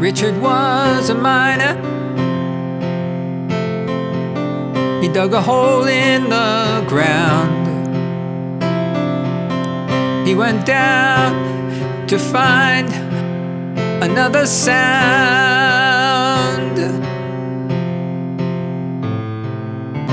Richard was a miner. He dug a hole in the ground. He went down to find another sound.